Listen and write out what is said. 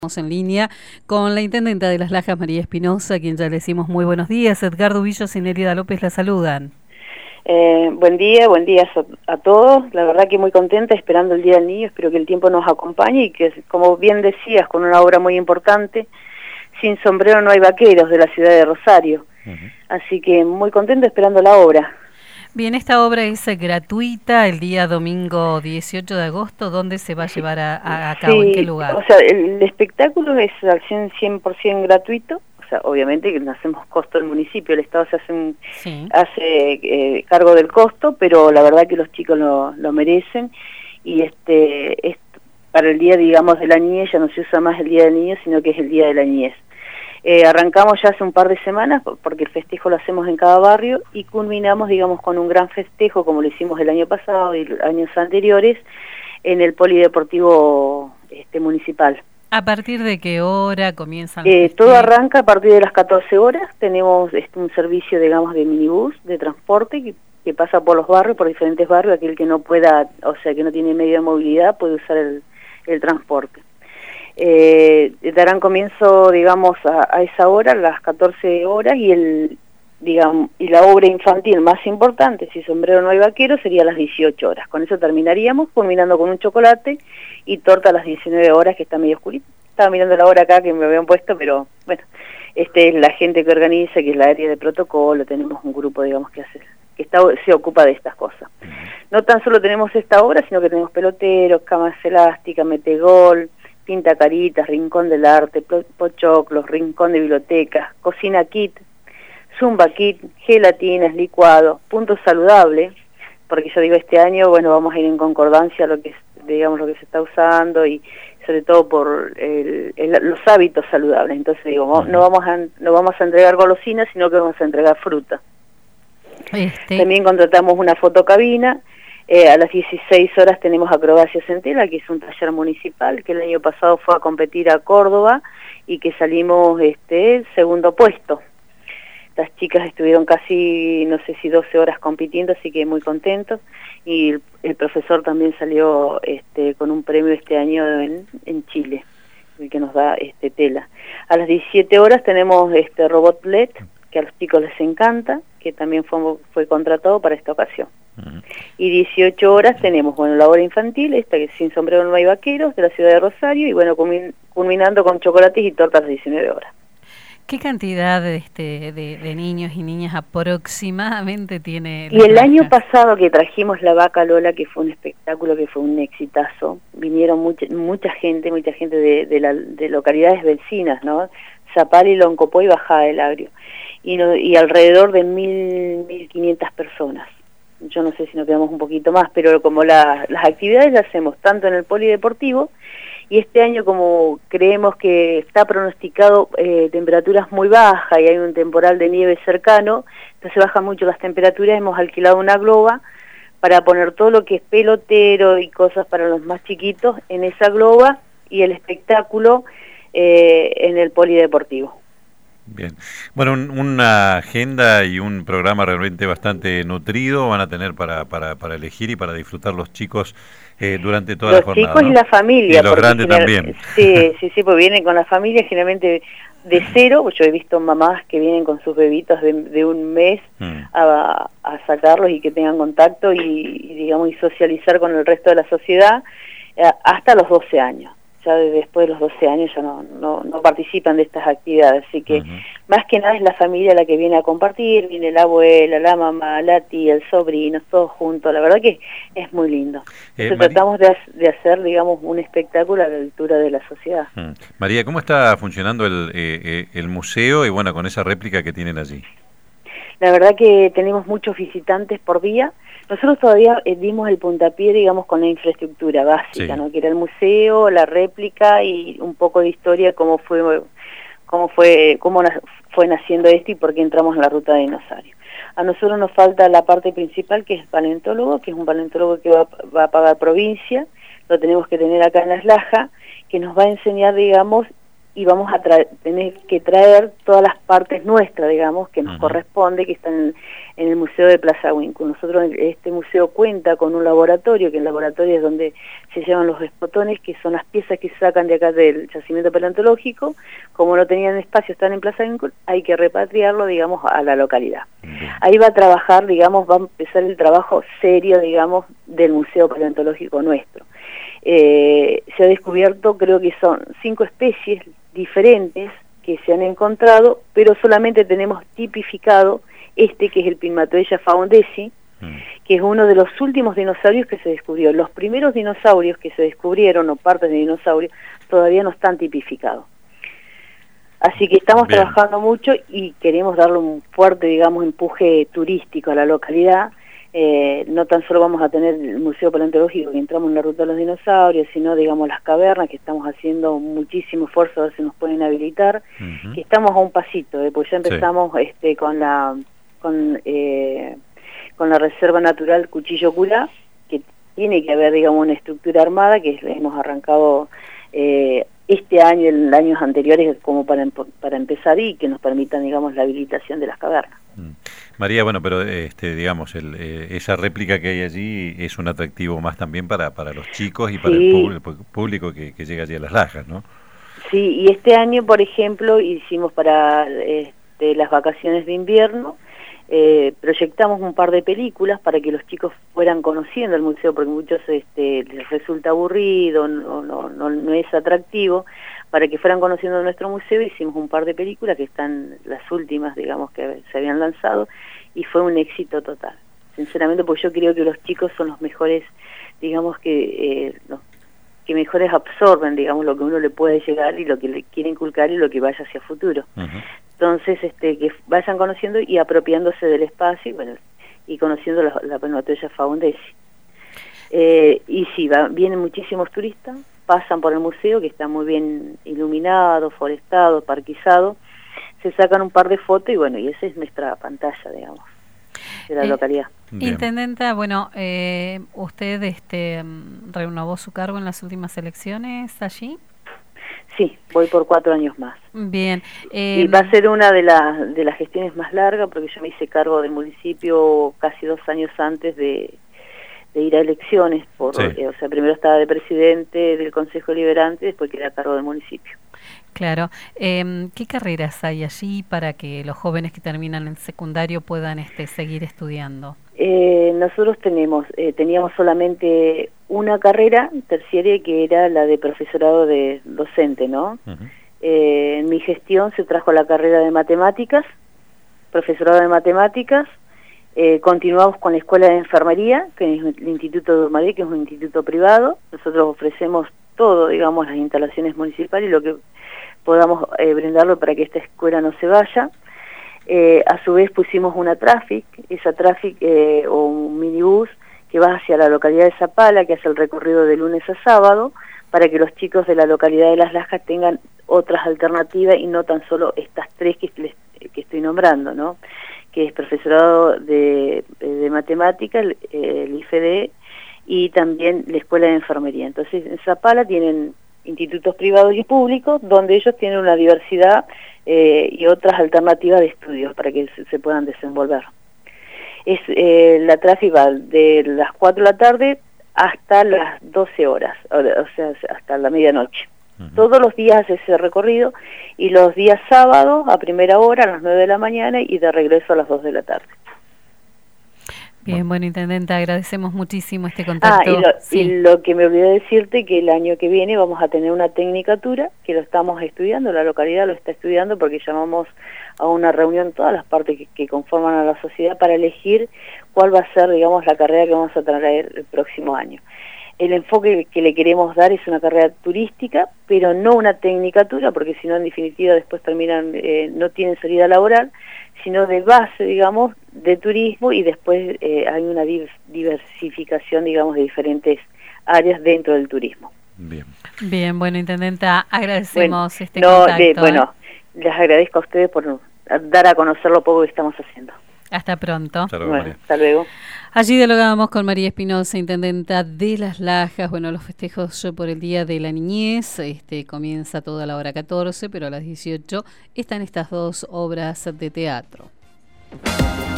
Estamos en línea con la intendenta de Las Lajas, María Espinosa, a quien ya le decimos muy buenos días. Edgardo Villos y Nérida López la saludan. Buen día a todos. La verdad que muy contenta, esperando el Día del Niño. Espero que el tiempo nos acompañe y que, como bien decías, con una obra muy importante, Sin sombrero no hay vaqueros, de la ciudad de Rosario. Así que muy contenta esperando la obra. Bien, esta obra es gratuita el día domingo 18 de agosto. ¿Dónde se va a llevar a cabo? ¿En qué Sí, lugar? o sea, el espectáculo es al 100% gratuito. O sea, obviamente que no hacemos costo del municipio, el Estado hace cargo del costo, pero la verdad que los chicos lo merecen. Y es para el día, digamos, de la niñez, ya no se usa más el Día del Niño, sino que es el Día de la Niñez. Arrancamos ya hace un par de semanas, porque el festejo lo hacemos en cada barrio, y culminamos, digamos, con un gran festejo, como lo hicimos el año pasado y años anteriores, en el polideportivo municipal. ¿A partir de qué hora comienzan? Todo arranca a partir de las 14 horas, tenemos un servicio, digamos, de minibús, de transporte, que pasa por los barrios, por diferentes barrios. Aquel que no pueda, o sea, que no tiene medio de movilidad, puede usar el transporte. Darán comienzo, digamos, a esa hora, las 14 horas, y la obra infantil más importante, Sin sombrero no hay vaquero, sería a las 18 horas. Con eso terminaríamos, culminando con un chocolate y torta a las 19 horas, que está medio oscurita. Estaba mirando la hora acá que me habían puesto, pero bueno, es la gente que organiza, que es la área de protocolo. Tenemos un grupo, digamos, que se ocupa de estas cosas. No tan solo tenemos esta obra, sino que tenemos peloteros, camas elásticas, metegol, pinta caritas, rincón del arte, pochoclos, rincón de bibliotecas, cocina kit, zumba kit, gelatinas, licuado, punto saludable, porque yo digo, este año, bueno, vamos a ir en concordancia a lo que digamos, lo que se está usando, y sobre todo por los hábitos saludables. Entonces digo, no vamos a entregar golosinas, sino que vamos a entregar fruta. También contratamos una fotocabina. A las 16 horas tenemos acrobacias en tela, que es un taller municipal, que el año pasado fue a competir a Córdoba y que salimos segundo puesto. Las chicas estuvieron casi, no sé si 12 horas compitiendo, así que muy contentos. Y el profesor también salió con un premio este año en Chile, el que nos da tela. A las 17 horas tenemos robot LED, que a los chicos les encanta, que también fue contratado para esta ocasión. Y 18 horas tenemos, bueno, la obra infantil, que es Sin sombrero no hay vaqueros, de la ciudad de Rosario, y bueno, culminando con chocolates y tortas a las 19 horas. ¿Qué cantidad de niños y niñas aproximadamente tiene? Y el año pasado que trajimos la Vaca Lola, que fue un espectáculo, que fue un exitazo, vinieron mucha gente de localidades vecinas, ¿no? Zapal, Loncopó y Bajada del Agrio, y alrededor de 1.500 personas. Yo no sé si nos quedamos un poquito más, pero como las actividades las hacemos tanto en el polideportivo, y este año, como creemos que está pronosticado temperaturas muy bajas y hay un temporal de nieve cercano, entonces bajan mucho las temperaturas, hemos alquilado una globa para poner todo lo que es pelotero y cosas para los más chiquitos en esa globa, y el espectáculo en el polideportivo. Bien, bueno, una agenda y un programa realmente bastante nutrido van a tener para elegir y para disfrutar los chicos durante toda la jornada. Los chicos, ¿no? Y la familia. Y los grandes también. Sí, pues vienen con la familia generalmente de cero. Yo he visto mamás que vienen con sus bebitos de un mes a sacarlos y que tengan contacto y digamos, y socializar con el resto de la sociedad hasta los 12 años. Ya después de los 12 años ya no participan de estas actividades, así que más que nada es la familia la que viene a compartir, viene la abuela, la mamá, la tía, el sobrino, todos juntos. La verdad que es muy lindo. Entonces tratamos de hacer, digamos, un espectáculo a la altura de la sociedad. María, ¿cómo está funcionando el museo y bueno, con esa réplica que tienen allí? La verdad que tenemos muchos visitantes por día. Nosotros todavía dimos el puntapié, digamos, con la infraestructura básica, ¿no? Que era el museo, la réplica y un poco de historia, cómo fue naciendo esto y por qué entramos en la ruta de dinosaurio. A nosotros nos falta la parte principal, que es el paleontólogo, que es un paleontólogo que va a pagar provincia, lo tenemos que tener acá en Las Lajas, que nos va a enseñar, digamos, y vamos a tener que traer todas las partes nuestras, digamos, que nos corresponde, que están en el Museo de Plaza Huínculo. Nosotros, este museo cuenta con un laboratorio, que el laboratorio es donde se llevan los espotones, que son las piezas que se sacan de acá del yacimiento paleontológico. Como no tenían espacio, están en Plaza Huínculo, hay que repatriarlo, digamos, a la localidad. Ahí va a trabajar, digamos, va a empezar el trabajo serio, digamos, del Museo Paleontológico nuestro. Se ha descubierto, creo que son 5 especies diferentes que se han encontrado, pero solamente tenemos tipificado que es el Pinmatoella faundesi, que es uno de los últimos dinosaurios que se descubrió. Los primeros dinosaurios que se descubrieron, o partes de dinosaurios, todavía no están tipificados. Así que estamos trabajando mucho y queremos darle un fuerte, digamos, empuje turístico a la localidad. No tan solo vamos a tener el Museo Paleontológico, que entramos en la ruta de los dinosaurios, sino, digamos, las cavernas, que estamos haciendo muchísimo esfuerzo a ver si nos pueden habilitar, que estamos a un pasito, pues ya empezamos con la Reserva Natural Cuchillo Curá, que tiene que haber, digamos, una estructura armada, que hemos arrancado este año y en años anteriores como para empezar y que nos permitan, digamos, la habilitación de las cavernas. María, bueno, pero digamos, esa réplica que hay allí es un atractivo más también para los chicos y para el público que llega allí a Las Lajas, ¿no? Sí, y este año, por ejemplo, hicimos para las vacaciones de invierno, proyectamos un par de películas para que los chicos fueran conociendo el museo, porque muchos les resulta aburrido, no es atractivo. Para que fueran conociendo nuestro museo, hicimos un par de películas que están las últimas, digamos, que se habían lanzado, y fue un éxito total. Sinceramente, porque yo creo que los chicos son los mejores, digamos, que mejores absorben, digamos, lo que uno le puede llegar y lo que le quiere inculcar y lo que vaya hacia futuro. Entonces, que vayan conociendo y apropiándose del espacio, y bueno, y conociendo la Pinmatoella faundesi. Y sí, vienen muchísimos turistas, pasan por el museo, que está muy bien iluminado, forestado, parquizado, se sacan un par de fotos y bueno, y esa es nuestra pantalla, digamos, de la localidad. Intendenta, bueno, ¿usted renovó su cargo en las últimas elecciones allí? Sí, voy por 4 años más. Bien. Y va a ser una de las gestiones más largas, porque yo me hice cargo del municipio casi 2 años antes de ir a elecciones, o sea, primero estaba de presidente del Consejo Deliberante, después quedé a cargo del municipio. Claro. ¿Qué carreras hay allí para que los jóvenes que terminan el secundario puedan seguir estudiando? Nosotros teníamos solamente una carrera terciaria, que era la de profesorado de docente, ¿no? En mi gestión se trajo la carrera de matemáticas, profesorado de matemáticas. Continuamos con la escuela de enfermería, que es el Instituto de Urmadé, que es un instituto privado. Nosotros ofrecemos todo, digamos, las instalaciones municipales y lo que podamos brindarlo para que esta escuela no se vaya. A su vez pusimos una esa o un minibús que va hacia la localidad de Zapala, que hace el recorrido de lunes a sábado, para que los chicos de la localidad de Las Lajas tengan otras alternativas y no tan solo estas 3 que estoy nombrando, ¿no? Que es profesorado de matemáticas, el IFD, y también la escuela de enfermería. Entonces, en Zapala tienen institutos privados y públicos, donde ellos tienen una diversidad y otras alternativas de estudios para que se puedan desenvolver. La tráfico va de las 4 de la tarde hasta las 12 horas, o sea, hasta la medianoche. Todos los días hace ese recorrido, y los días sábados a primera hora, a las 9 de la mañana, y de regreso a las 2 de la tarde. Bien, bueno, Intendenta, agradecemos muchísimo este contacto. Y lo que me olvidé decirte, que el año que viene vamos a tener una tecnicatura, que lo estamos estudiando, la localidad lo está estudiando, porque llamamos a una reunión todas las partes que conforman a la sociedad para elegir cuál va a ser, digamos, la carrera que vamos a traer el próximo año. El enfoque que le queremos dar es una carrera turística, pero no una tecnicatura, porque si no, en definitiva, después terminan, no tienen salida laboral, sino de base, digamos, de turismo, y después hay una diversificación, digamos, de diferentes áreas dentro del turismo. Bien, bueno, Intendenta, agradecemos contacto. Bueno, les agradezco a ustedes por dar a conocer lo poco que estamos haciendo. Hasta pronto. Hasta luego, Bueno, María. hasta luego. Allí dialogábamos con María Espinosa, intendenta de Las Lajas. Bueno, los festejos por el Día de la Niñez, comienza toda la hora 14, pero a las 18 están estas dos obras de teatro.